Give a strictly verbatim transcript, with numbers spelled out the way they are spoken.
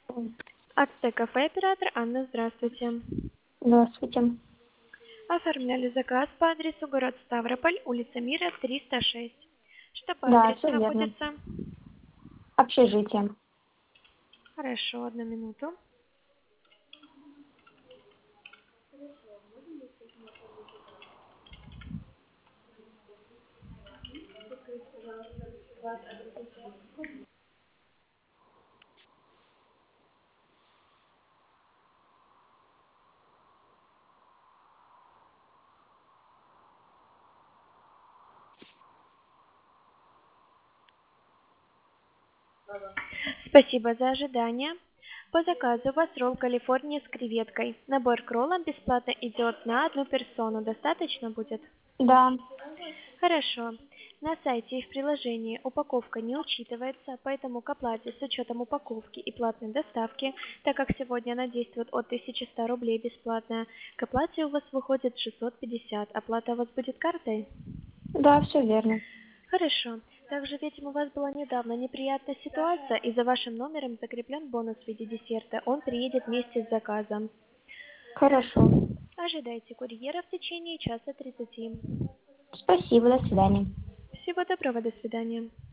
Ацтек-кафе, оператор Анна, здравствуйте. Здравствуйте. Оформляли заказ по адресу город Ставрополь, улица Мира, триста шесть. Что по Да, адресу все верно. находится? Общежитие. Хорошо, одну минуту. Спасибо за ожидание. По заказу у вас ролл Калифорния с креветкой. Набор к роллам бесплатно идет на одну персону. Достаточно будет? Да, Хорошо. На сайте и в приложении упаковка не учитывается, поэтому к оплате с учетом упаковки и платной доставки, так как сегодня она действует от тысячи ста рублей бесплатная, к оплате у вас выходит шестьсот пятьдесят. Оплата у вас будет картой? да, все верно. Хорошо. Также ведь у вас была недавно неприятная ситуация, и за вашим номером закреплен бонус в виде десерта. Он приедет вместе с заказом. Хорошо. Ожидайте курьера в течение часа тридцати. Спасибо, до свидания. Всего доброго, до свидания.